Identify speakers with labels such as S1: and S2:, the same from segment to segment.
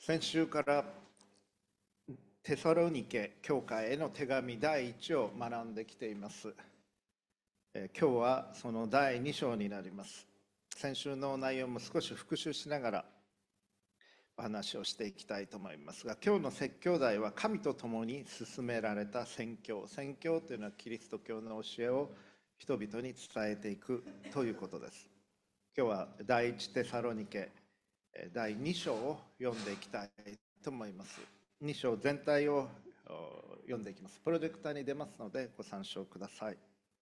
S1: 先週からテサロニケ教会への手紙第1を学んできています。今日はその第2章になります。先週の内容も少し復習しながらお話をしていきたいと思いますが、今日の説教題は神と共に進められた宣教。宣教というのはキリスト教の教えを人々に伝えていくということです。今日は第1テサロニケ第2章を読んでいきたいと思います。2章全体を読んでいきます。プロジェクターに出ますのでご参照ください。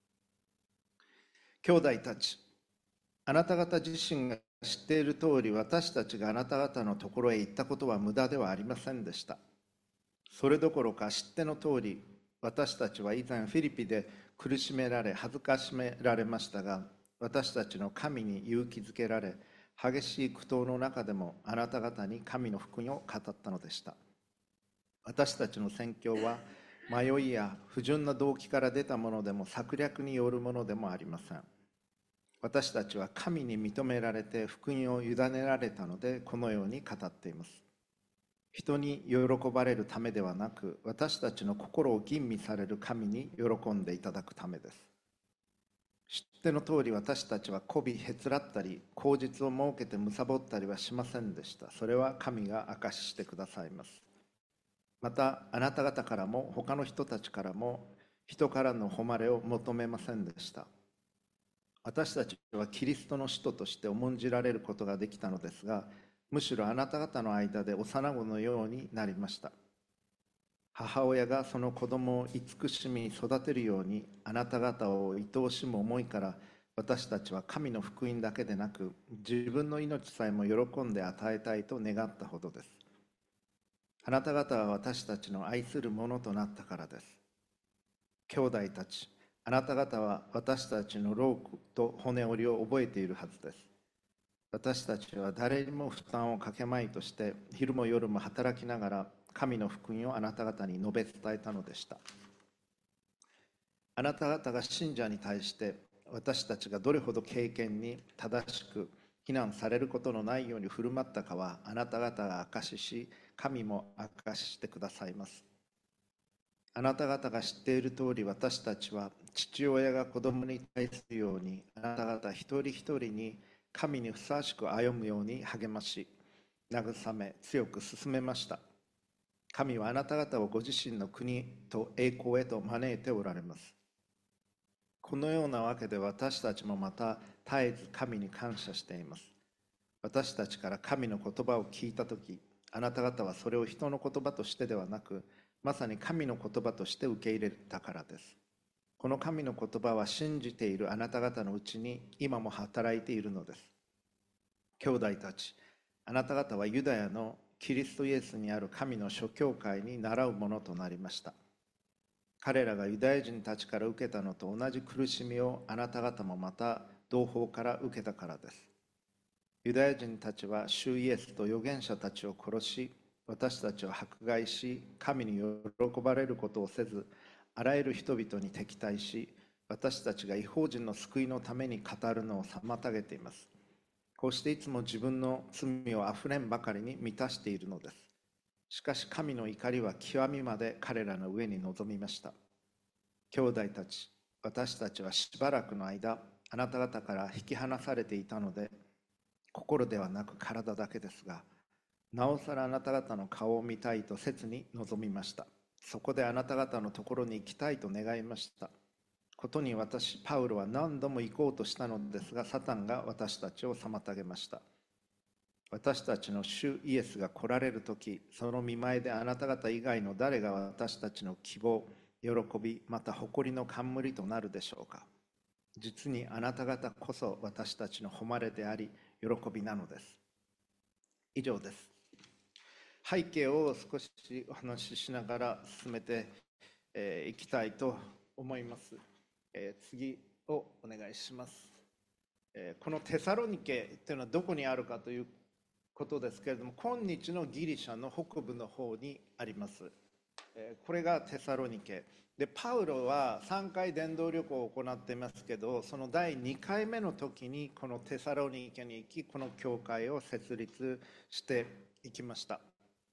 S1: 兄弟たち、あなた方自身が知っている通り、私たちがあなた方のところへ行ったことは無駄ではありませんでした。それどころか知っての通り、私たちは以前フィリピで苦しめられ恥ずかしめられましたが、私たちの神に勇気づけられ、激しい苦闘の中でもあなた方に神の福音を語ったのでした。私たちの宣教は迷いや不純な動機から出たものでも策略によるものでもありません。私たちは神に認められて福音を委ねられたのでこのように語っています。人に喜ばれるためではなく、私たちの心を吟味される神に喜んでいただくためです。知っての通り、私たちは媚びへつらったり口実を設けて貪ったりはしませんでした。それは神が証ししてくださいます。またあなた方からも他の人たちからも人からの誉れを求めませんでした。私たちはキリストの使徒として重んじられることができたのですが、むしろあなた方の間で幼子のようになりました。母親がその子供を慈しみ育てるように、あなた方を愛おしむ思いから私たちは神の福音だけでなく自分の命さえも喜んで与えたいと願ったほどです。あなた方は私たちの愛するものとなったからです。兄弟たち、あなた方は私たちの労苦と骨折りを覚えているはずです。私たちは誰にも負担をかけまいとして昼も夜も働きながら神の福音をあなた方に述べ伝えたのでした。あなた方が信者に対して私たちがどれほど敬虔に正しく非難されることのないように振る舞ったかはあなた方が証しし、神も証ししてくださいます。あなた方が知っている通り、私たちは父親が子供に対するようにあなた方一人一人に神にふさわしく歩むように励まし慰め強く進めました。神はあなた方をご自身の国と栄光へと招いておられます。このようなわけで私たちもまた絶えず神に感謝しています。私たちから神の言葉を聞いたとき、あなた方はそれを人の言葉としてではなく、まさに神の言葉として受け入れたからです。この神の言葉は信じているあなた方のうちに今も働いているのです。兄弟たち、あなた方はユダヤのキリストイエスにある神の諸教会に倣うものとなりました。彼らがユダヤ人たちから受けたのと同じ苦しみをあなた方もまた同胞から受けたからです。ユダヤ人たちは主イエスと預言者たちを殺し、私たちを迫害し、神に喜ばれることをせず、あらゆる人々に敵対し、私たちが異邦人の救いのために語るのを妨げています。こうしていつも自分の罪をあふれんばかりに満たしているのです。しかし神の怒りは極みまで彼らの上に臨みました。兄弟たち、私たちはしばらくの間、あなた方から引き離されていたので、心ではなく体だけですが、なおさらあなた方の顔を見たいと切に望みました。そこであなた方のところに行きたいと願いましたことに、私パウロは何度も行こうとしたのですが、サタンが私たちを妨げました。私たちの主イエスが来られるとき、その見前であなた方以外の誰が私たちの希望、喜び、また誇りの冠となるでしょうか。実にあなた方こそ私たちの誉れであり、喜びなのです。以上です。背景を少しお話ししながら進めていきたいと思います。次をお願いします。このテサロニケというのはどこにあるかということですけれども、今日のギリシャの北部の方にあります。これがテサロニケで、パウロは3回伝道旅行を行っていますけど、その第2回目の時にこのテサロニケに行き、この教会を設立していきました。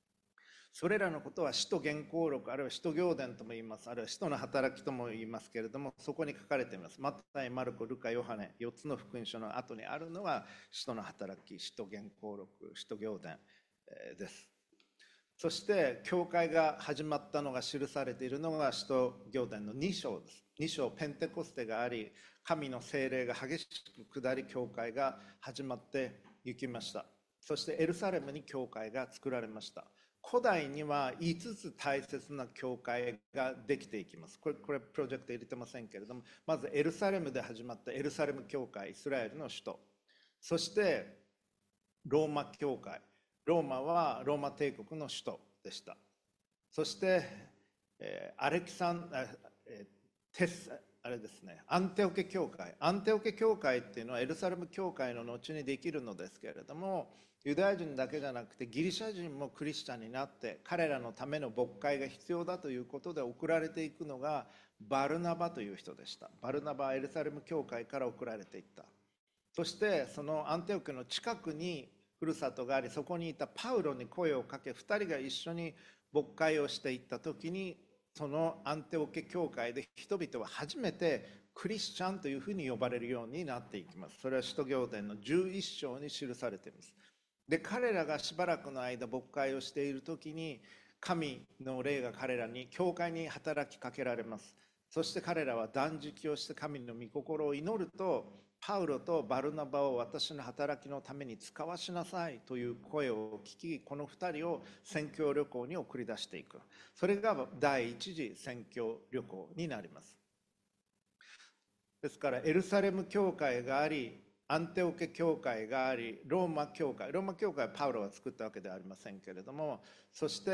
S1: それらのことは使徒言行録、あるいは使徒行伝とも言います、あるいは使徒の働きとも言いますけれども、そこに書かれています。マタイ、マルコ、ルカ、ヨハネ、4つの福音書の後にあるのは、使徒の働き、使徒言行録、使徒行伝です。そして、教会が始まったのが記されているのが、使徒行伝の2章です。2章、ペンテコステがあり、神の聖霊が激しく下り、教会が始まっていきました。そして、エルサレムに教会が作られました。古代には5つ大切な教会ができていきます。これプロジェクト入れてませんけれども、まずエルサレムで始まったエルサレム教会、イスラエルの首都。そしてローマ教会。ローマはローマ帝国の首都でした。そして、アレキサン、テス、あれですね、アンテオケ教会。アンテオケ教会っていうのはエルサレム教会の後にできるのですけれども、ユダヤ人だけじゃなくてギリシャ人もクリスチャンになって彼らのための牧会が必要だということで送られていくのがバルナバという人でした。バルナバはエルサレム教会から送られていった。そしてそのアンテオケの近くにふるさとがあり、そこにいたパウロに声をかけ、2人が一緒に牧会をしていった時に、そのアンテオケ教会で人々は初めてクリスチャンというふうに呼ばれるようになっていきます。それは使徒行伝の11章に記されています。で、彼らがしばらくの間牧会をしている時に、神の霊が彼らに、教会に働きかけられます。そして彼らは断食をして神の御心を祈ると、パウロとバルナバを私の働きのために使わしなさいという声を聞き、この2人を宣教旅行に送り出していく。それが第一次宣教旅行になります。ですからエルサレム教会があり、アンテオケ教会があり、ローマ教会はパウロが作ったわけではありませんけれども、そして、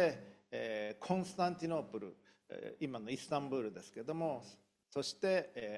S1: コンスタンティノープル、今のイスタンブールですけれども、そして、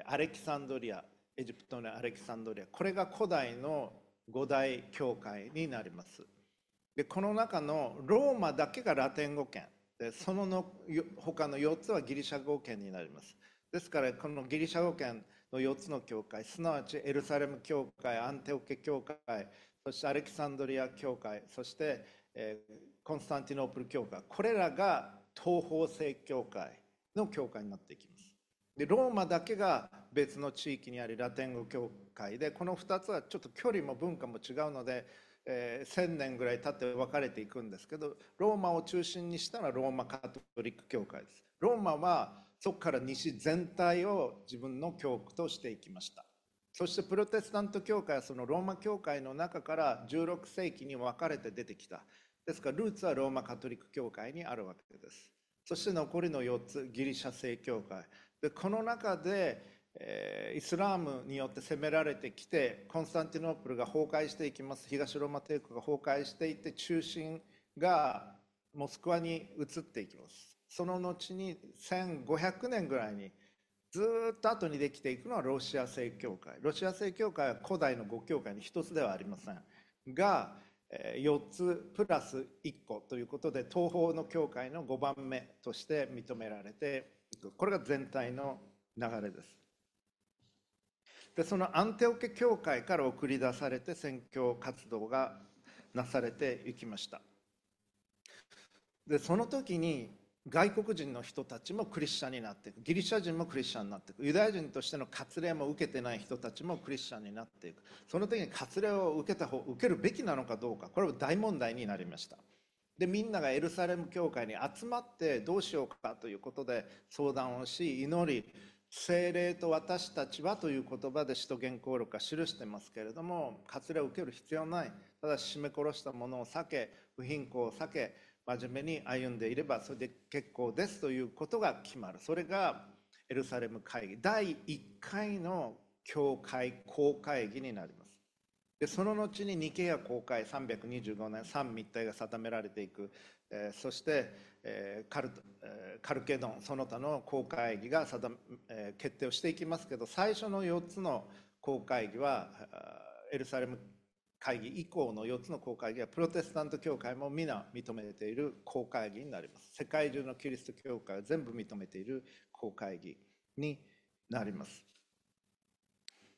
S1: アレキサンドリア、エジプトのアレキサンドリア、これが古代の五大教会になります。で、この中のローマだけがラテン語圏で、その他の4つはギリシャ語圏になります。ですからこのギリシャ語圏の4つの教会、すなわちエルサレム教会、アンテオケ教会、そしてアレキサンドリア教会、そして、コンスタンティノープル教会、これらが東方正教会の教会になっていきます。で、ローマだけが別の地域にありラテン語教会で、この2つはちょっと距離も文化も違うので、1000年ぐらい経って分かれていくんですけど、ローマを中心にしたのはローマカトリック教会です。ローマはそこから西全体を自分の教区としていきました。そしてプロテスタント教会はそのローマ教会の中から16世紀に分かれて出てきた。ですからルーツはローマカトリック教会にあるわけです。そして残りの4つ、ギリシャ正教会で、この中でイスラームによって攻められてきて、コンスタンティノープルが崩壊していきます。東ローマ帝国が崩壊していって、中心がモスクワに移っていきます。その後に1500年ぐらいにずっと後にできていくのはロシア正教会。ロシア正教会は古代の5教会に一つではありませんが、4つプラス1個ということで、東方の教会の5番目として認められていく。これが全体の流れです。で、そのアンテオケ教会から送り出されて宣教活動がなされていきました。で、その時に外国人の人たちもクリスチャンになっていく、ギリシャ人もクリスチャンになっていく、ユダヤ人としての割礼も受けてない人たちもクリスチャンになっていく。その時に割礼を受けるべきなのかどうか、これは大問題になりました。で、みんながエルサレム教会に集まってどうしようかということで相談をし、祈り、聖霊と私たちはという言葉で使徒言行録は記してますけれども、割礼を受ける必要はない。ただし、絞め殺したものを避け、不貧困を避け、真面目に歩んでいればそれで結構ですということが決まる。それがエルサレム会議、第1回の教会公会議になります。で、その後にニケア公会、325年三密体が定められていく、そして、カルケドンその他の公会議が決定をしていきますけど、最初の4つの公会議はエルサレム会議以降の4つの公会議はプロテスタント教会も皆認めている公会議になります。世界中のキリスト教会を全部認めている公会議になります。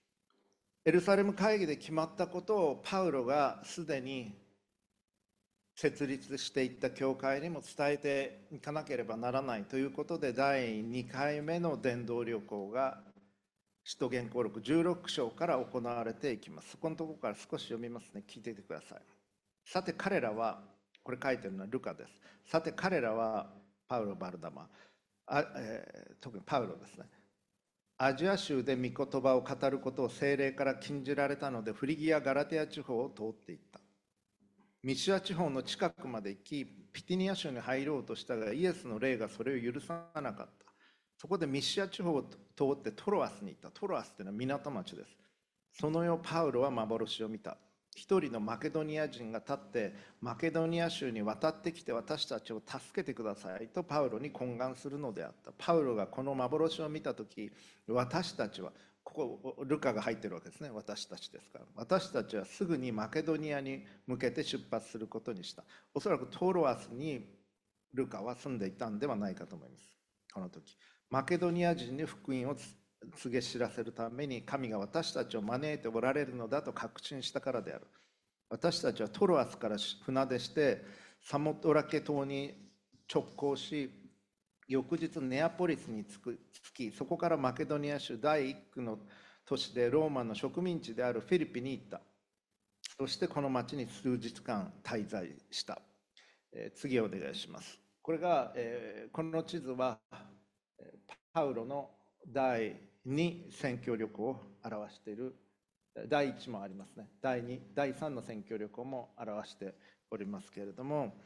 S1: エルサレム会議で決まったことをパウロがすでに設立していった教会にも伝えていかなければならないということで、第2回目の伝道旅行が使徒言行録16章から行われていきます。そこのところから少し読みますね。聞いていてください。さて彼らは、これ書いてるのはルカです。さて彼らは、パウロ・バルダマ、特にパウロですね。アジア州で御言葉を語ることを聖霊から禁じられたので、フリギア・ガラテア地方を通っていった。ミシア地方の近くまで行き、ピティニア州に入ろうとしたが、イエスの霊がそれを許さなかった。そこでミシア地方を通ってトロアスに行った。トロアスというのは港町です。その夜パウロは幻を見た。一人のマケドニア人が立って、マケドニア州に渡ってきて私たちを助けてくださいとパウロに懇願するのであった。パウロがこの幻を見たとき、私たちは、ここルカが入ってるわけですね。私たちですから。私たちはすぐにマケドニアに向けて出発することにした。おそらくトロアスにルカは住んでいたんではないかと思います。この時。マケドニア人に福音を告げ知らせるために神が私たちを招いておられるのだと確信したからである。私たちはトロアスから船出してサモトラケ島に直行し、翌日ネアポリスに着き、そこからマケドニア州第一区の都市でローマの植民地であるフィリピに行った。そしてこの町に数日間滞在した。次お願いします。これが、この地図はパウロの第2宣教旅行を表している。第1もありますね。第2、第3の宣教旅行も表しておりますけれども、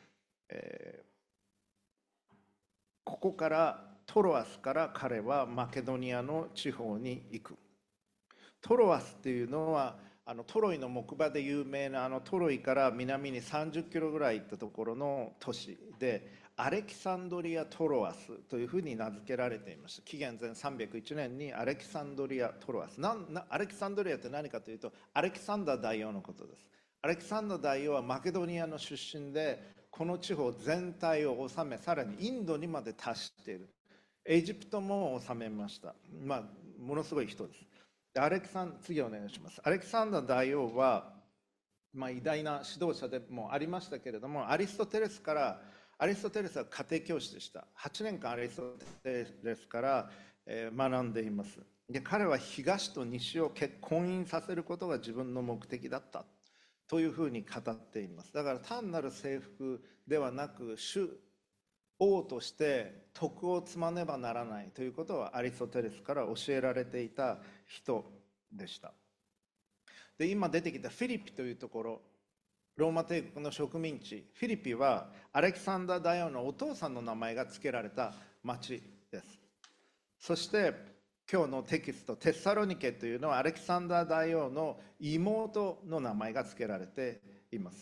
S1: ここからトロアスから彼はマケドニアの地方に行く。トロアスっていうのはトロイの木馬で有名なトロイから南に30キロぐらい行ったところの都市で、アレキサンドリア・トロアスというふうに名付けられていました。紀元前301年にアレキサンドリア・トロアス。アレキサンドリアって何かというと、アレキサンダー大王のことです。アレキサンダー大王はマケドニアの出身で、この地方全体を治め、さらにインドにまで達している。エジプトも治めました。ものすごい人です。次お願いします。アレキサンダー大王は、偉大な指導者でもありましたけれども、アリストテレスは家庭教師でした。8年間アリストテレスから学んでいます。で、彼は東と西を婚姻させることが自分の目的だったというふうに語っています。だから単なる征服ではなく、王として徳を積まねばならないということはアリストテレスから教えられていた人でした。で、今出てきたフィリピというところ、ローマ帝国の植民地フィリピはアレキサンダー大王のお父さんの名前が付けられた町です。そして今日のテキストテッサロニケというのはアレキサンダー大王の妹の名前が付けられています。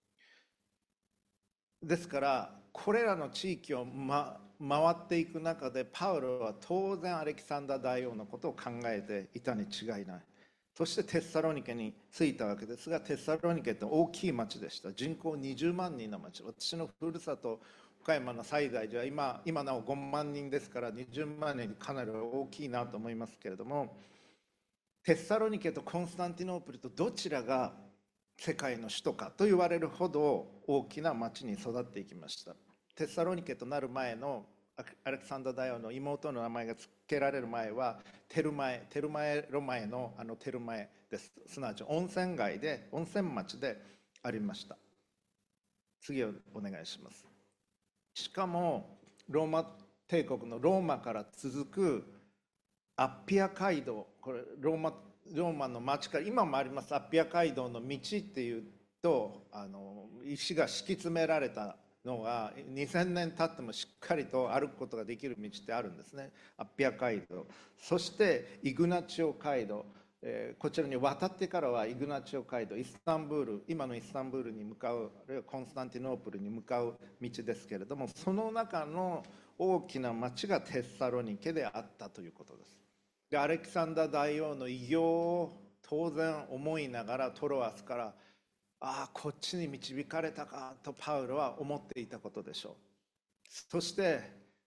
S1: ですからこれらの地域を、回っていく中でパウロは当然アレキサンダー大王のことを考えていたに違いない。そしてテッサロニケに着いたわけですが、テッサロニケって大きい町でした。人口20万人の町。私のふるさと岡山の西大寺は今なお5万人ですから、20万人かなり大きいなと思いますけれども、テッサロニケとコンスタンティノープルとどちらが世界の首都かと言われるほど大きな町に育っていきました。テッサロニケとなる前のアレクサンダー大王の妹の名前が付けられる前はテルマエロマエのテルマエです。すなわち温泉町でありました。次をお願いします。しかもローマ帝国のローマから続くアッピア街道、これローマの町から今もありますアッピア街道の道っていうと石が敷き詰められたのが2000年経ってもしっかりと歩くことができる道ってあるんですね。アッピア街道、そしてイグナチオ街道、こちらに渡ってからはイグナチオ街道、今のイスタンブールに向かう、あるいはコンスタンティノープルに向かう道ですけれども、その中の大きな町がテッサロニケであったということです。で、アレキサンダー大王の偉業を当然思いながらトロアスからこっちに導かれたかとパウロは思っていたことでしょう。そして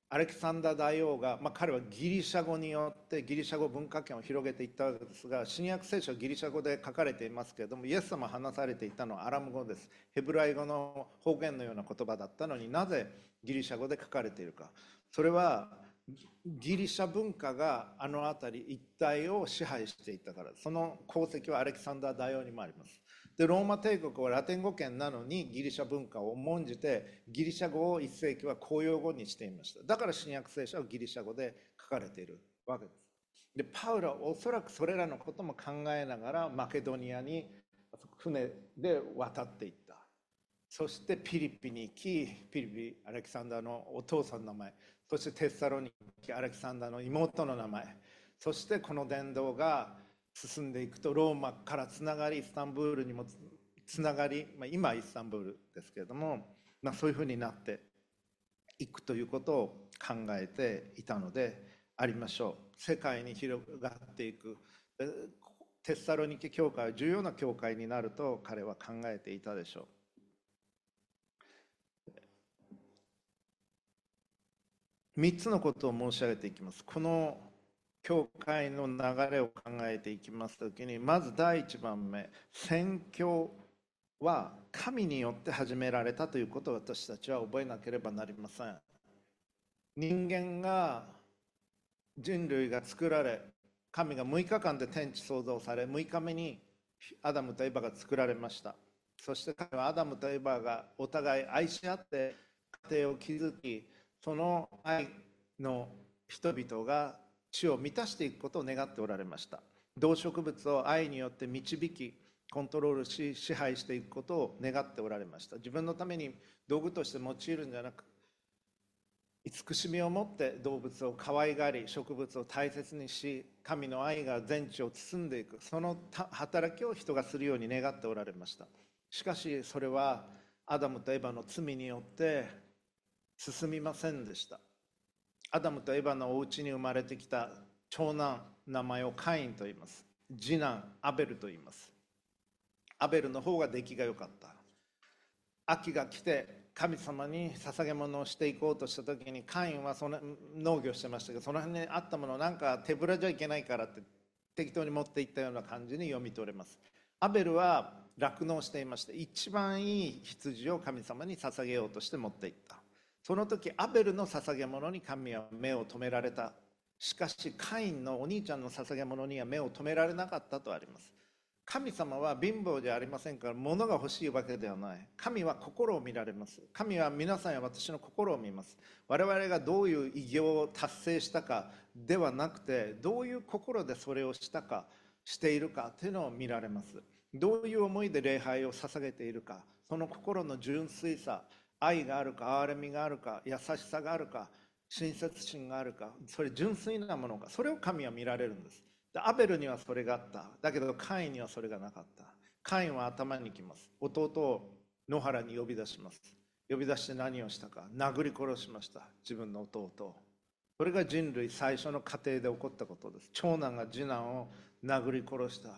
S1: アレキサンダー大王が、彼はギリシャ語によってギリシャ語文化圏を広げていったわけですが、新約聖書はギリシャ語で書かれていますけれども、イエス様が話されていたのはアラム語です。ヘブライ語の方言のような言葉だったのになぜギリシャ語で書かれているか。それはギリシャ文化があの辺り一帯を支配していたから。その功績はアレキサンダー大王にもあります。でローマ帝国はラテン語圏なのにギリシャ文化を重んじてギリシャ語を1世紀は公用語にしていました。だから新約聖書はギリシャ語で書かれているわけです。でパウロはおそらくそれらのことも考えながらマケドニアに船で渡っていった。そしてピリピに行き、ピリピアレキサンダーのお父さんの名前、そしてテッサロニキアレキサンダーの妹の名前、そしてこの伝道が進んでいくとローマからつながりイスタンブールにもつながり、今イスタンブールですけれども、そういうふうになっていくということを考えていたのでありましょう。世界に広がっていくテッサロニケ教会は重要な教会になると彼は考えていたでしょう。3つのことを申し上げていきます。この教会の流れを考えていきますときに、まず第1番目、宣教は神によって始められたということを私たちは覚えなければなりません。人間が、人類が作られ、神が6日間で天地創造され、6日目にアダムとエバが作られました。そして彼はアダムとエバがお互い愛し合って家庭を築き、その愛の人々が地を満たしていくことを願っておられました。動植物を愛によって導きコントロールし支配していくことを願っておられました。自分のために道具として用いるんじゃなく、慈しみを持って動物を可愛がり植物を大切にし、神の愛が全地を包んでいく、その働きを人がするように願っておられました。しかしそれはアダムとエバの罪によって進みませんでした。アダムとエバのお家に生まれてきた長男、名前をカインと言います。次男アベルと言います。アベルの方が出来が良かった。秋が来て神様に捧げ物をしていこうとした時に、カインはその農業してましたけど、その辺にあったものをなんか手ぶらじゃいけないからって適当に持っていったような感じに読み取れます。アベルは酪農していまして、一番いい羊を神様に捧げようとして持っていった。その時アベルの捧げ物に神は目を留められた。しかしカインのお兄ちゃんの捧げ物には目を留められなかったとあります。神様は貧乏じゃありませんから物が欲しいわけではない。神は心を見られます。神は皆さんや私の心を見ます。我々がどういう偉業を達成したかではなくて、どういう心でそれをしたかしているかというのを見られます。どういう思いで礼拝を捧げているか、その心の純粋さ、愛があるか憐れみがあるか優しさがあるか親切心があるか、それ純粋なものか、それを神は見られるんです。アベルにはそれがあった。だけどカインにはそれがなかった。カインは頭にきます。弟を野原に呼び出します。呼び出して何をしたか、殴り殺しました。自分の弟を。これが人類最初の過程で起こったことです。長男が次男を殴り殺した。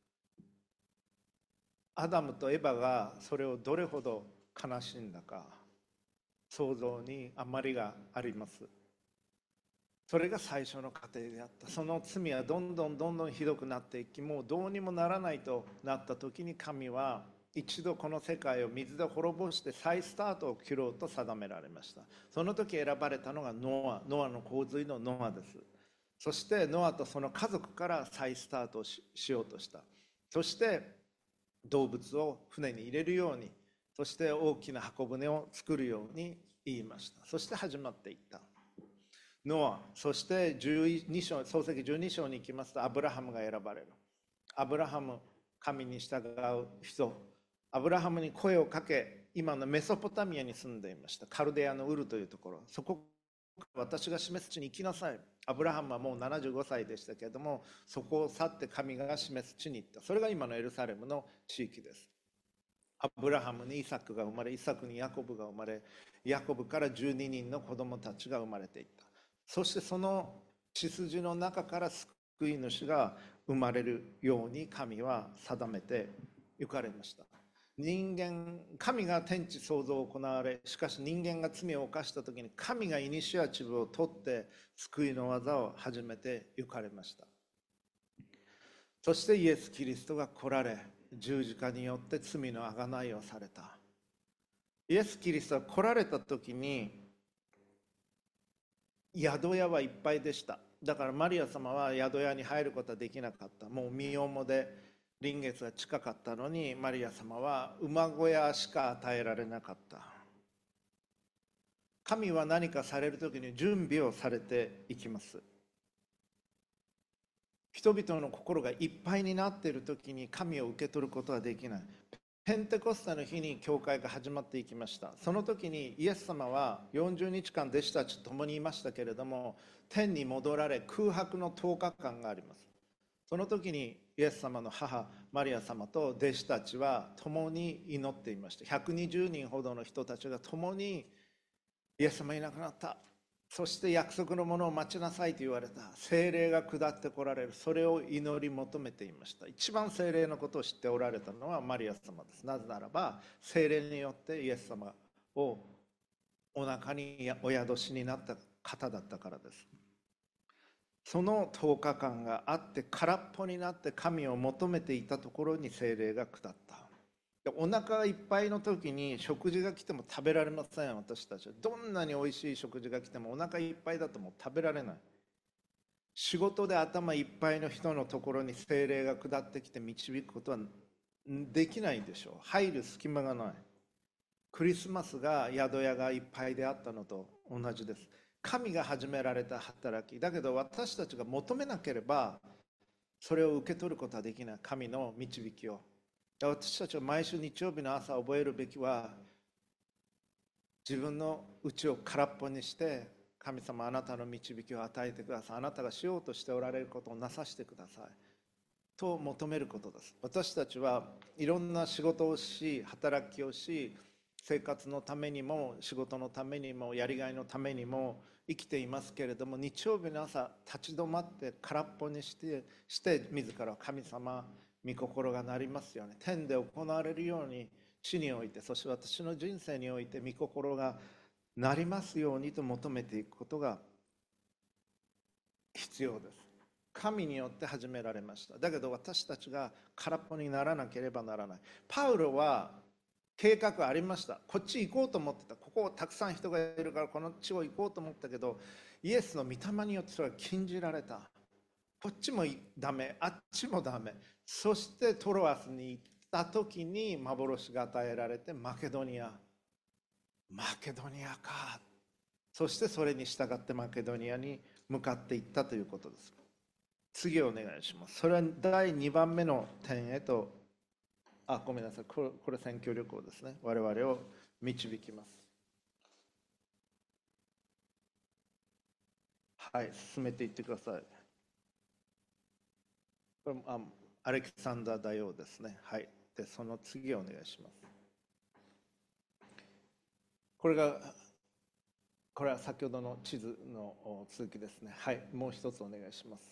S1: アダムとエバがそれをどれほど悲しんだか、想像に余りがあります。それが最初の過程であった。その罪はどんどんひどくなっていき、もうどうにもならないとなった時に、神は一度この世界を水で滅ぼして再スタートを切ろうと定められました。その時選ばれたのがノアの洪水のノアです。そしてノアとその家族から再スタートを しようとした。そして動物を船に入れるように、そして大きな箱舟を作るように言いました。そして始まっていった。ノア、そして12章、創世記12章に行きますと、アブラハムが選ばれる。アブラハム、神に従う人。アブラハムに声をかけ、今のメソポタミアに住んでいました。カルデアのウルというところ。そこ、私が示す地に行きなさい。アブラハムはもう75歳でしたけれども、そこを去って神が示す地に行った。それが今のエルサレムの地域です。アブラハムにイサクが生まれ、イサクにヤコブが生まれ、ヤコブから12人の子供たちが生まれていった。そしてその血筋の中から救い主が生まれるように神は定めて行かれました。 神が天地創造を行われ、しかし人間が罪を犯した時に神がイニシアチブを取って救いの技を始めて行かれました。そしてイエス・キリストが来られ、十字架によって罪の贖いをされた。イエス・キリストが来られた時に宿屋はいっぱいでした。だからマリア様は宿屋に入ることはできなかった。もう身重で臨月が近かったのに、マリア様は馬小屋しか与えられなかった。神は何かされる時に準備をされていきます。人々の心がいっぱいになっている時に神を受け取ることはできない。ペンテコステの日に教会が始まっていきました。その時にイエス様は40日間弟子たちと共にいましたけれども、天に戻られ空白の10日間があります。その時にイエス様の母マリア様と弟子たちは共に祈っていました。120人ほどの人たちが共にイエス様いなくなった、そして約束のものを待ちなさいと言われた。聖霊が下ってこられる。それを祈り求めていました。一番聖霊のことを知っておられたのはマリア様です。なぜならば聖霊によってイエス様をお腹にお宿しになった方だったからです。その10日間があって空っぽになって神を求めていたところに聖霊が下った。お腹がいっぱいの時に食事が来ても食べられません。私たちはどんなに美味しい食事が来てもお腹いっぱいだともう食べられない。仕事で頭いっぱいの人のところに聖霊が下ってきて導くことはできないでしょう。入る隙間がない。クリスマスが宿屋がいっぱいであったのと同じです。神が始められた働きだけど、私たちが求めなければそれを受け取ることはできない。神の導きを。私たちは毎週日曜日の朝覚えるべきは、自分の内を空っぽにして、神様あなたの導きを与えてください、あなたがしようとしておられることをなさせてくださいと求めることです。私たちはいろんな仕事をし、働きをし、生活のためにも仕事のためにもやりがいのためにも生きていますけれども、日曜日の朝立ち止まって空っぽにして自ら神様御心がなりますように、天で行われるように地において、そして私の人生において御心がなりますようにと求めていくことが必要です。神によって始められました。だけど私たちが空っぽにならなければならない。パウロは計画ありました。こっち行こうと思ってた。ここたくさん人がいるからこの地を行こうと思ったけど、イエスの御霊によってそれは禁じられた。こっちもダメ、あっちもダメ。そしてトロアスに行った時に幻が与えられて、マケドニアか。そしてそれに従ってマケドニアに向かっていったということです。次お願いします。それは第2番目の点へと、ごめんなさい、これ選挙旅行ですね。我々を導きます。はい、進めていってください。これアレキサンダー大王ですね。はい。で、その次お願いします。これは先ほどの地図の続きですね。はい、もう一つお願いします。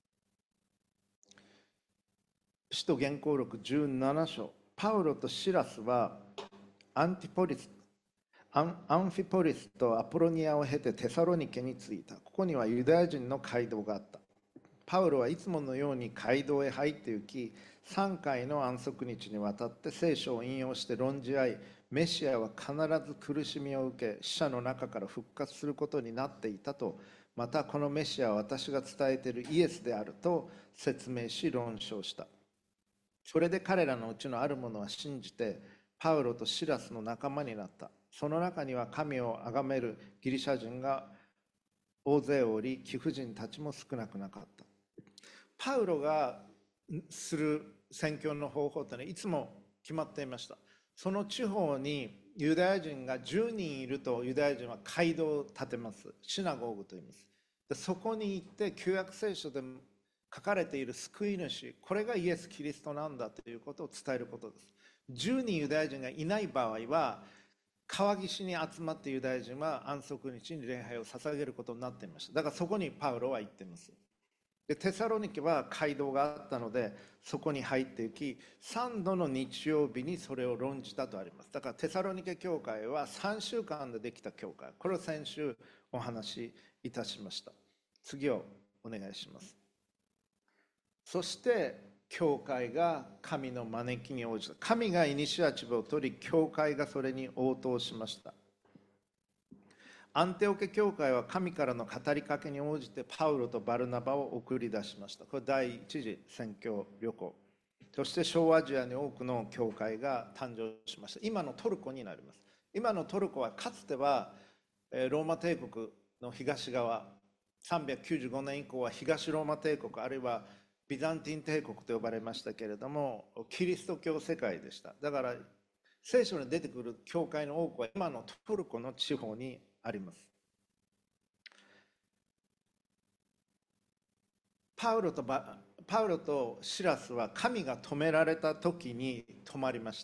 S1: 使徒原稿録17章。パウロとシラスはアンフィポリスとアポロニアを経てテサロニケに着いた。ここにはユダヤ人の街道があった。パウロはいつものように街道へ入って行き、3回の安息日にわたって聖書を引用して論じ合い、メシアは必ず苦しみを受け、死者の中から復活することになっていたと、またこのメシアは私が伝えているイエスであると説明し論証した。それで彼らのうちのある者は信じて、パウロとシラスの仲間になった。その中には神を崇めるギリシャ人が大勢おり、貴婦人たちも少なくなかった。パウロがする宣教の方法というのはいつも決まっていました。その地方にユダヤ人が10人いると、ユダヤ人は街道を建てます。シナゴーグと言います。でそこに行って旧約聖書で書かれている救い主、これがイエス・キリストなんだということを伝えることです。10人ユダヤ人がいない場合は、川岸に集まってユダヤ人は安息日に礼拝を捧げることになっていました。だからそこにパウロは行っています。 でテサロニケは街道があったのでそこに入っていき、3度の日曜日にそれを論じたとあります。だからテサロニケ教会は3週間でできた教会、これを先週お話しいたしました。次をお願いします。そして教会が神の招きに応じた。神がイニシアチブを取り、教会がそれに応答しました。アンテオケ教会は神からの語りかけに応じてパウロとバルナバを送り出しました。これ第一次宣教旅行。そして小アジアに多くの教会が誕生しました。今のトルコになります。今のトルコはかつてはローマ帝国の東側、395年以降は東ローマ帝国あるいはビザンティン帝国と呼ばれましたけれども、キリスト教世界でした。だから聖書に出てくる教会の多くは今のトルコの地方にあります。パウロとシラスは神が止められた時に止まりました。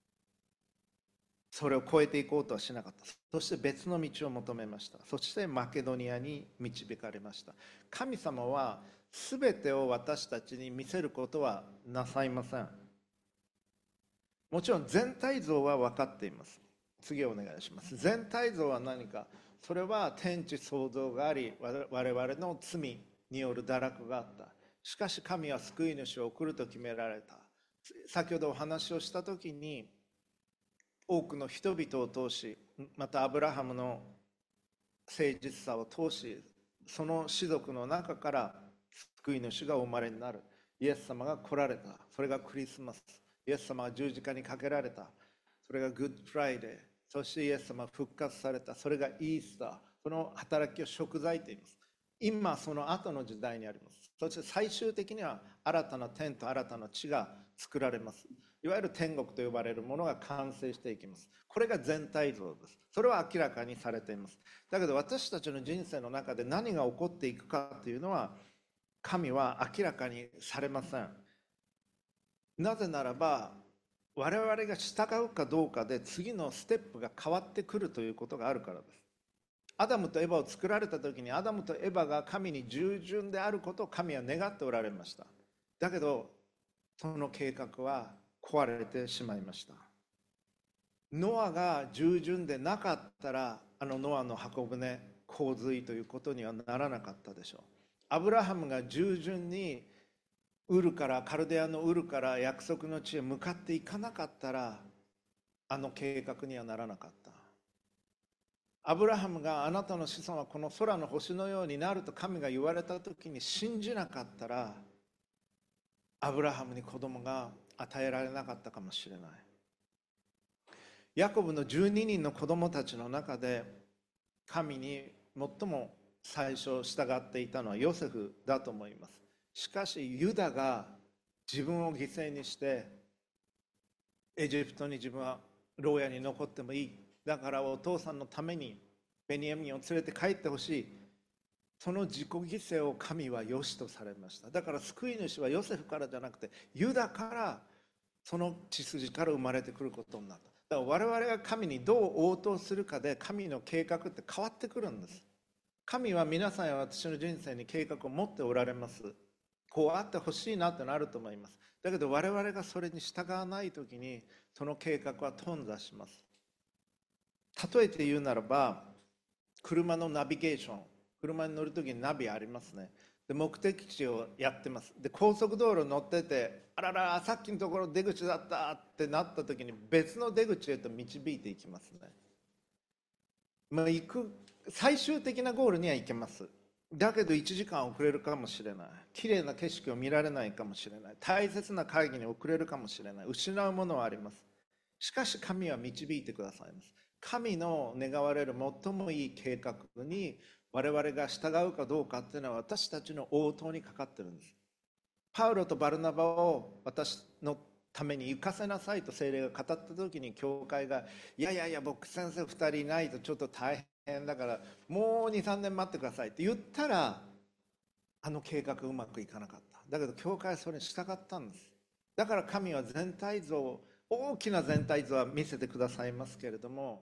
S1: それを越えていこうとはしなかった。そして別の道を求めました。そしてマケドニアに導かれました。神様は全てを私たちに見せることはなさいません。もちろん全体像は分かっています。次お願いします。全体像は何か。それは天地創造があり、我々の罪による堕落があった。しかし神は救い主を送ると決められた。先ほどお話をした時に、多くの人々を通し、またアブラハムの誠実さを通し、その士族の中から救い主がお生まれになる。イエス様が来られた。それがクリスマス。イエス様が十字架にかけられた。それがグッドフライデー。そしてイエス様が復活された。それがイースター。その働きを贖罪と言います。今その後の時代にあります。そして最終的には新たな天と新たな地が作られます。いわゆる天国と呼ばれるものが完成していきます。これが全体像です。それは明らかにされています。だけど私たちの人生の中で何が起こっていくかというのは神は明らかにされません。なぜならば我々が従うかどうかで次のステップが変わってくるということがあるからです。アダムとエバを作られた時にアダムとエバが神に従順であることを神は願っておられました。だけどその計画は壊れてしまいました。ノアが従順でなかったらノアの箱舟洪水ということにはならなかったでしょう。アブラハムが従順にカルデアのウルから約束の地へ向かっていかなかったら計画にはならなかった。アブラハムがあなたの子孫はこの空の星のようになると神が言われた時に信じなかったらアブラハムに子供が与えられなかったかもしれない。ヤコブの12人の子供たちの中で神に最も最初従っていたのはヨセフだと思います。しかしユダが自分を犠牲にしてエジプトに自分は牢屋に残ってもいい、だからお父さんのためにベニヤミンを連れて帰ってほしい、その自己犠牲を神は良しとされました。だから救い主はヨセフからじゃなくてユダからその血筋から生まれてくることになった。だから我々が神にどう応答するかで神の計画って変わってくるんです。神は皆さんや私の人生に計画を持っておられます。こうあってほしいなってのあると思います。だけど我々がそれに従わないときにその計画は頓挫します。例えて言うならば車のナビゲーション、車に乗るときにナビありますね。で目的地をやってます。で高速道路乗っててあららさっきのところ出口だったってなった時に別の出口へと導いていきますね。最終的なゴールには行けます。だけど1時間遅れるかもしれない。綺麗な景色を見られないかもしれない。大切な会議に遅れるかもしれない。失うものはあります。しかし神は導いてくださいます。神の願われる最もいい計画に我々が従うかどうかっていうのは私たちの応答にかかってるんです。パウロとバルナバを私のために行かせなさいと聖霊が語った時に教会がいやいやいや僕先生2人いないとちょっと大変だからもう2、3年待ってくださいって言ったら計画うまくいかなかった。だけど教会はそれに従ったんです。だから神は全体像、大きな全体像は見せてくださいますけれども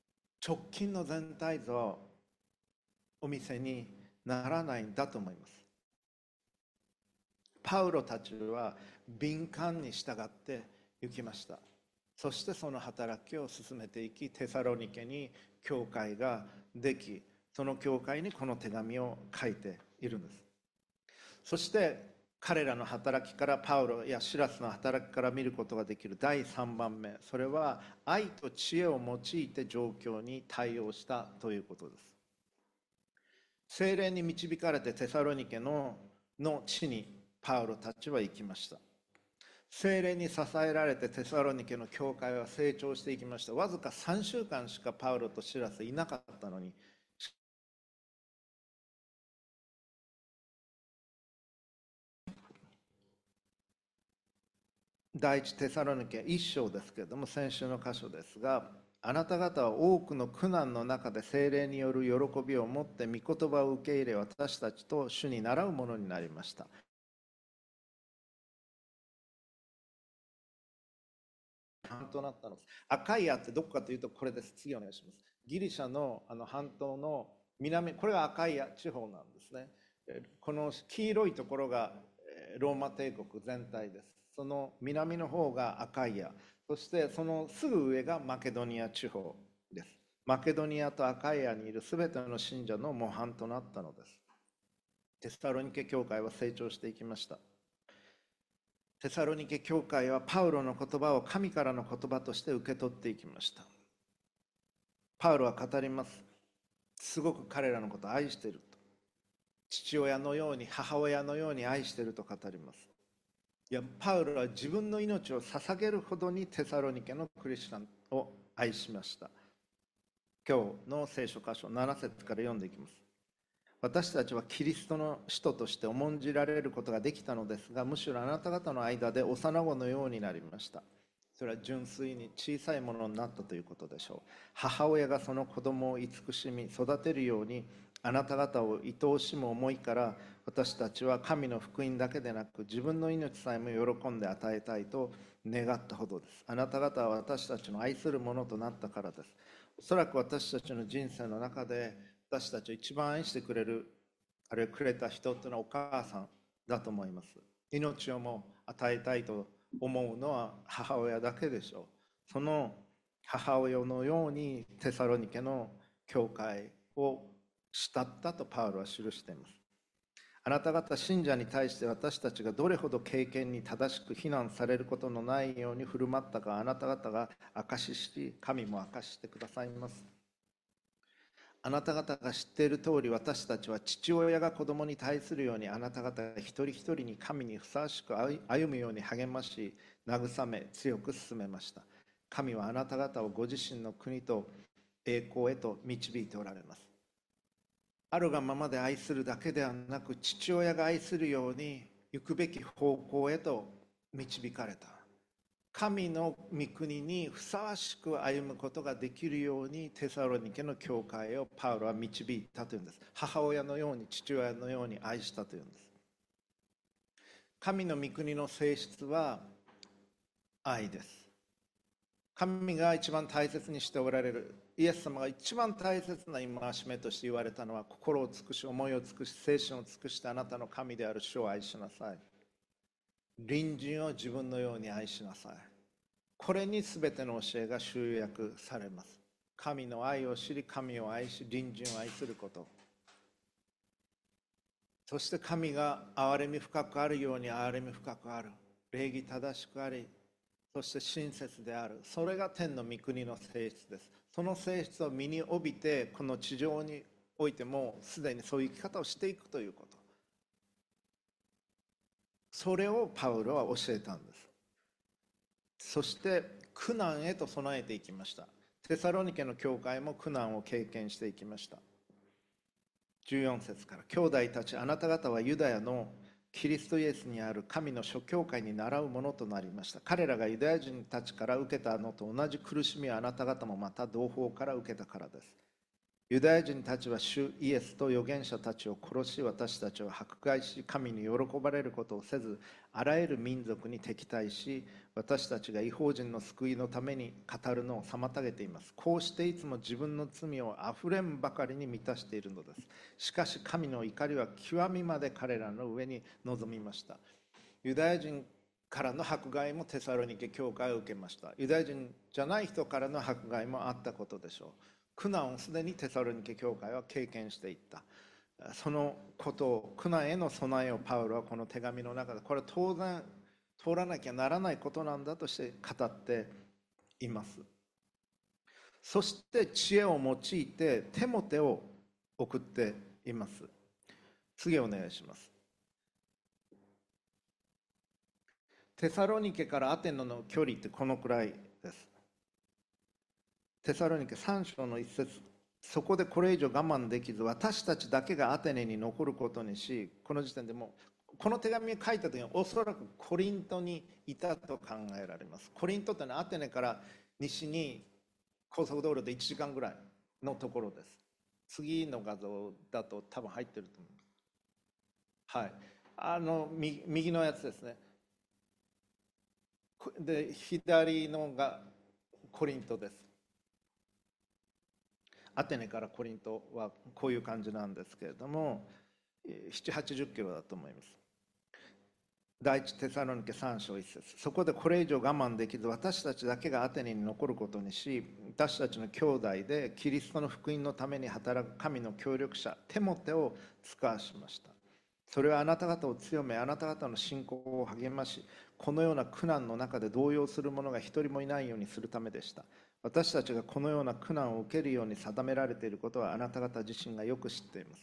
S1: 直近の全体像お見せにならないんだと思います。 パウロたちは敏感に従って行きました。そしてその働きを進めていき、テサロニケに教会ができ、その教会にこの手紙を書いているんです。そして彼らの働きから、パウロやシラスの働きから見ることができる第3番目、それは愛と知恵を用いて状況に対応したということです。聖霊に導かれてテサロニケの地にパウロたちは行きました。聖霊に支えられてテサロニケの教会は成長していきました。わずか3週間しかパウロとシラスいなかったのに、第一テサロニケ1章ですけれども、先週の箇所ですが、あなた方は多くの苦難の中で聖霊による喜びを持って御言葉を受け入れ、私たちと主に倣うものになりました。半島になったのです。アカイアってどこかというとこれです。次お願いします。ギリシャの半島の南、これがアカイア地方なんですね。この黄色いところがローマ帝国全体です。その南の方がアカイア、そしてそのすぐ上がマケドニア地方です。マケドニアとアカイアにいるすべての信者の模範となったのです。テサロニケ教会は成長していきました。テサロニケ教会はパウロの言葉を神からの言葉として受け取っていきました。パウロは語ります。すごく彼らのことを愛していると。父親のように母親のように愛していると語ります。いや、パウロは自分の命を捧げるほどにテサロニケのクリスチャンを愛しました。今日の聖書箇所7節から読んでいきます。私たちはキリストの使徒として重んじられることができたのですが、むしろあなた方の間で幼子のようになりました。それは純粋に小さいものになったということでしょう。母親がその子供を慈しみ育てるように、あなた方を愛おしむ思いから、私たちは神の福音だけでなく自分の命さえも喜んで与えたいと願ったほどです。あなた方は私たちの愛するものとなったからです。おそらく私たちの人生の中で私たちを一番愛してくれる、あるいはくれた人というのはお母さんだと思います。命をも与えたいと思うのは母親だけでしょう。その母親のようにテサロニケの教会を慕ったとパウロは記しています。あなた方信者に対して私たちがどれほど経験に正しく非難されることのないように振る舞ったか、あなた方が証しし、神も証ししてくださいます。あなた方が知っている通り、私たちは父親が子供に対するように、あなた方一人一人に神にふさわしく歩むように励まし、慰め、強く進めました。神はあなた方をご自身の国と栄光へと導いておられます。あるがままで愛するだけではなく、父親が愛するように行くべき方向へと導かれた。神の御国にふさわしく歩むことができるようにテサロニケの教会をパウロは導いたというんです。母親のように父親のように愛したというんです。神の御国の性質は愛です。神が一番大切にしておられる、イエス様が一番大切な戒めとして言われたのは、心を尽くし思いを尽くし精神を尽くしてあなたの神である主を愛しなさい。隣人を自分のように愛しなさい。これに全ての教えが集約されます。神の愛を知り、神を愛し、隣人を愛すること。そして神が憐れみ深くあるように憐れみ深くある。礼儀正しくあり、そして親切である。それが天の御国の性質です。その性質を身に帯びて、この地上においてもすでにそういう生き方をしていくということ。それをパウロは教えたんです。そして苦難へと備えていきました。テサロニケの教会も苦難を経験していきました。14節から、兄弟たち、あなた方はユダヤのキリストイエスにある神の諸教会に倣うものとなりました。彼らがユダヤ人たちから受けたのと同じ苦しみをあなた方もまた同胞から受けたからです。ユダヤ人たちは主イエスと預言者たちを殺し、私たちを迫害し、神に喜ばれることをせず、あらゆる民族に敵対し、私たちが異邦人の救いのために語るのを妨げています。こうしていつも自分の罪をあふれんばかりに満たしているのです。しかし神の怒りは極みまで彼らの上に臨みました。 ユダヤ人からの迫害もテサロニケ教会を受けました。ユダヤ人じゃない人からの迫害もあったことでしょう。苦難をすでにテサロニケ教会は経験していった。そのことを、苦難への備えをパウロはこの手紙の中で、これは当然通らなきゃならないことなんだとして語っています。そして知恵を用いてテモテを送っています。次お願いします。テサロニケからアテネの距離ってこのくらいです。テサロニケ3章の一節、そこでこれ以上我慢できず私たちだけがアテネに残ることにし、この時点でもうこの手紙を書いた時におそらくコリントにいたと考えられます。コリントというのはアテネから西に高速道路で1時間ぐらいのところです。次の画像だと多分入ってると思います。はい。右のやつですね。で、左のがコリントです。アテネからコリントはこういう感じなんですけれども、7、80キロだと思います。第一テサロニケ3章1節、そこでこれ以上我慢できず私たちだけがアテネに残ることにし、私たちの兄弟でキリストの福音のために働く神の協力者テモテを使わしました。それはあなた方を強め、あなた方の信仰を励まし、このような苦難の中で動揺する者が一人もいないようにするためでした。私たちがこのような苦難を受けるように定められていることはあなた方自身がよく知っています。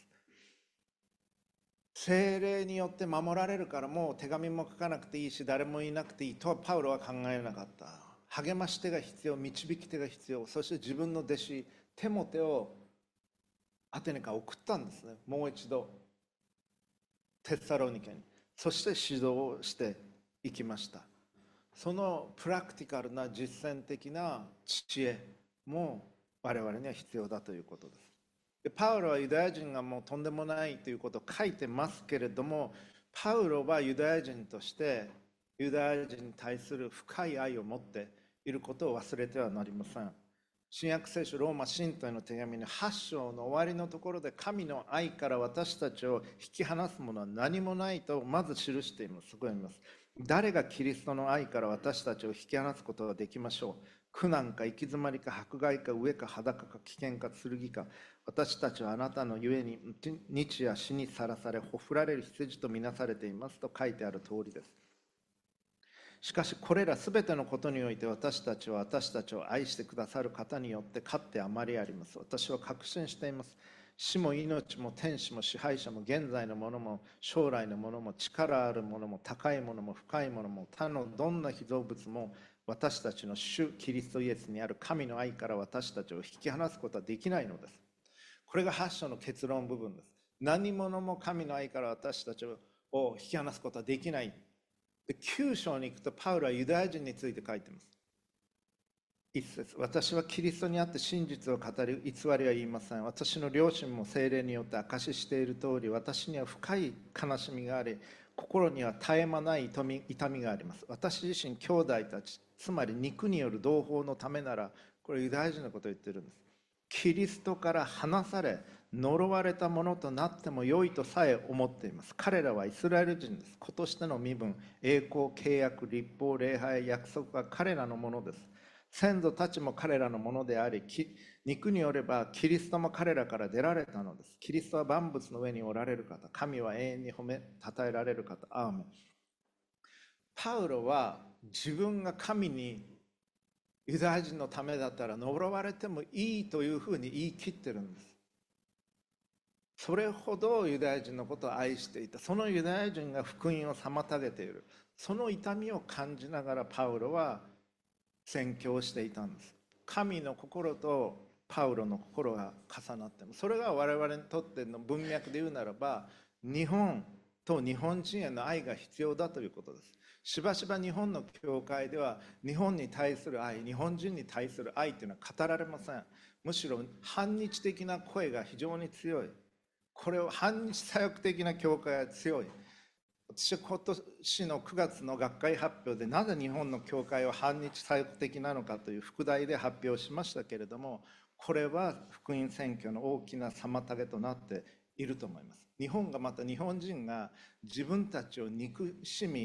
S1: 聖霊によって守られるからもう手紙も書かなくていいし誰もいなくていいとはパウロは考えなかった。励まし手が必要、導き手が必要。そして自分の弟子テモテをアテネから送ったんですね。もう一度テサロニケに。そして指導をしていきました。そのプラクティカルな実践的な知恵も我々には必要だということです。でパウロはユダヤ人がもうとんでもないということを書いてますけれども、パウロはユダヤ人としてユダヤ人に対する深い愛を持っていることを忘れてはなりません。新約聖書ローマ信徒への手紙の8章の終わりのところで、神の愛から私たちを引き離すものは何もないとまず記しています。そこを読みます。誰がキリストの愛から私たちを引き離すことができましょう。苦難か行き詰まりか迫害か飢えか裸か危険か剣か。私たちはあなたのゆえに日夜死にさらされほふられる羊とみなされていますと書いてある通りです。しかしこれらすべてのことにおいて私たちは私たちを愛してくださる方によって勝ってあまりあります。私は確信しています。死も命も天使も支配者も現在のものも将来のものも力あるものも高いものも深いものも他のどんな被造物も私たちの主キリストイエスにある神の愛から私たちを引き離すことはできないのです。これが8章の結論部分です。何者も神の愛から私たちを引き離すことはできない。で9章に行くとパウロはユダヤ人について書いてます。一節、私はキリストにあって真実を語り偽りは言いません。私の両親も聖霊によって証ししている通り、私には深い悲しみがあり、心には絶え間ない痛みがあります。私自身兄弟たち、つまり肉による同胞のためなら、これユダヤ人のことを言ってるんです。キリストから離され呪われたものとなっても良いとさえ思っています。彼らはイスラエル人です。子としての身分、栄光、契約、立法、礼拝、約束は彼らのものです。先祖たちも彼らのものであり、肉によればキリストも彼らから出られたのです。キリストは万物の上におられる方、神は永遠に褒めたたえられる方。アーメン。パウロは自分が神にユダヤ人のためだったら呪われてもいいというふうに言い切ってるんです。それほどユダヤ人のことを愛していた。そのユダヤ人が福音を妨げている。その痛みを感じながらパウロは宣教していたんです。神の心とパウロの心が重なっても、それが我々にとっての文脈で言うならば、日本と日本人への愛が必要だということです。しばしば日本の教会では日本に対する愛、日本人に対する愛というのは語られません。むしろ反日的な声が非常に強い。これを反日左翼的な教会が強い。私は今年の9月の学会発表でなぜ日本の教会は反日左翼的なのかという副題で発表しましたけれども、これは福音宣教の大きな妨げとなっていると思います。日本がまた日本人が自分たちを憎しみ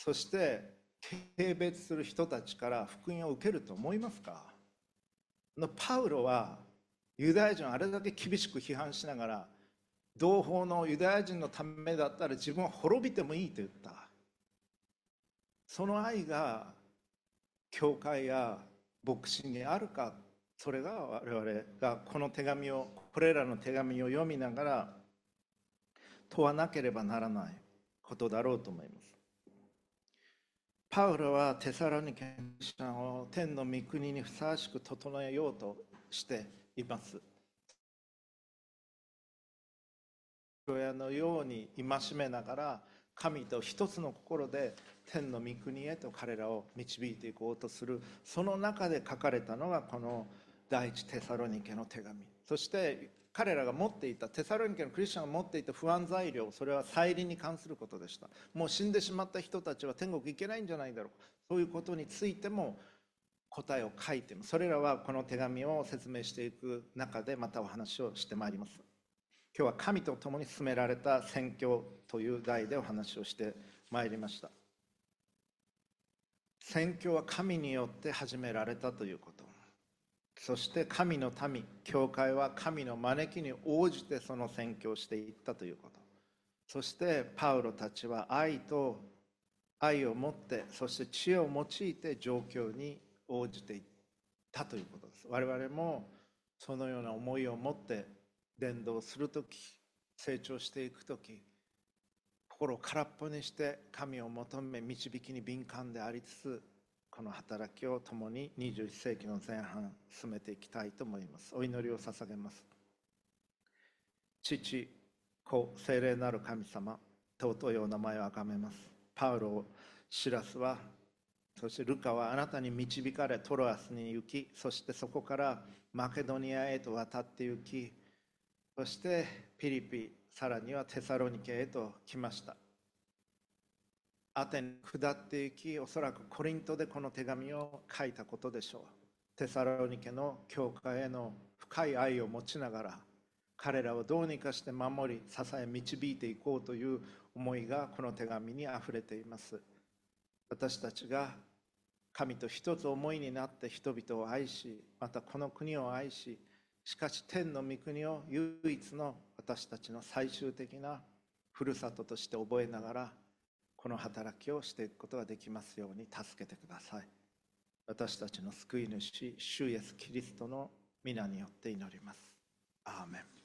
S1: そして軽蔑する人たちから福音を受けると思いますか？パウロはユダヤ人をあれだけ厳しく批判しながら、同胞のユダヤ人のためだったら自分は滅びてもいいと言った。その愛が教会や牧師にあるか、それが我々がこれらの手紙を読みながら問わなければならないことだろうと思います。パウロはテサロニケのクリスチャンを天の御国にふさわしく整えようとしています。親のように戒めながら、神と一つの心で天の御国へと彼らを導いていこうとする、その中で書かれたのがこの第一テサロニケの手紙。そして彼らが持っていた、テサロニケのクリスチャンが持っていた不安材料、それは再臨に関することでした。もう死んでしまった人たちは天国行けないんじゃないだろうか、そういうことについても答えを書いてます。それらはこの手紙を説明していく中でまたお話をしてまいります。今日は神と共に進められた宣教という題でお話をしてまいりました。宣教は神によって始められたということ、そして神の民、教会は神の招きに応じてその宣教をしていったということ、そしてパウロたちは愛を持って、そして知恵を用いて状況に応じていったということです。我々もそのような思いを持って伝道するとき、成長していくとき、心を空っぽにして神を求め導きに敏感でありつつ、この働きを共に21世紀の前半進めていきたいと思います。お祈りを捧げます。父、子、聖霊なる神様、尊いお名前を崇めます。パウロ、シラスは、そしてルカはあなたに導かれトロアスに行き、そしてそこからマケドニアへと渡って行き、そしてピリピ、さらにはテサロニケへと来ました。アテネに下っていき、おそらくコリントでこの手紙を書いたことでしょう。テサロニケの教会への深い愛を持ちながら、彼らをどうにかして守り、支え、導いていこうという思いがこの手紙にあふれています。私たちが神と一つ思いになって人々を愛し、またこの国を愛し、しかし天の御国を唯一の私たちの最終的なふるさととして覚えながら、この働きをしていくことができますように助けてください。私たちの救い主、主イエスキリストの皆によって祈ります。アーメン。